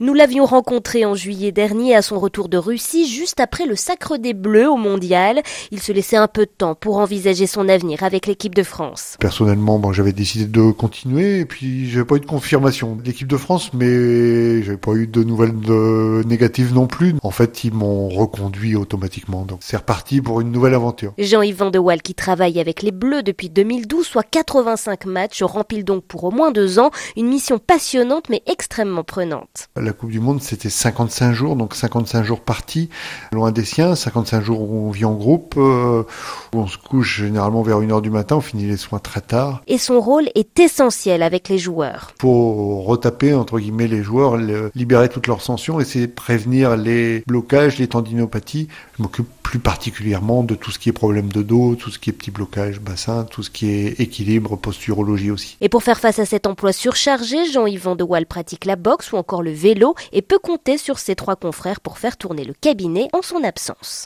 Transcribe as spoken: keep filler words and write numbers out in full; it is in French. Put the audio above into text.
Nous l'avions rencontré en juillet dernier à son retour de Russie, juste après le sacre des Bleus au Mondial. Il se laissait un peu de temps pour envisager son avenir avec l'équipe de France. Personnellement, bon, j'avais décidé de continuer et puis j'avais pas eu de confirmation de l'équipe de France, mais j'avais pas eu de nouvelles de... négatives non plus. En fait, ils m'ont reconduit automatiquement, donc c'est reparti pour une nouvelle aventure. Jean-Yves Van de Waal, qui travaille avec les Bleus depuis deux mille douze, soit quatre-vingt-cinq matchs, remplit donc pour au moins deux ans une mission passionnante mais extrêmement prenante. La Coupe du Monde, c'était cinquante-cinq jours, donc cinquante-cinq jours partis, loin des siens, cinquante-cinq jours où on vit en groupe, euh, où on se couche généralement vers une heure du matin, on finit les soins très tard. Et son rôle est essentiel avec les joueurs. Il faut retaper, entre guillemets, les joueurs, le, libérer toutes leurs tensions, essayer de prévenir les blocages, les tendinopathies. Je m'occupe plus particulièrement de tout ce qui est problème de dos, tout ce qui est petits blocages, bassin, tout ce qui est équilibre, posturologie aussi. Et pour faire face à cet emploi surchargé, Jean-Yves Van de Waal pratique la boxe ou encore le vélo et peut compter sur ses trois confrères pour faire tourner le cabinet en son absence.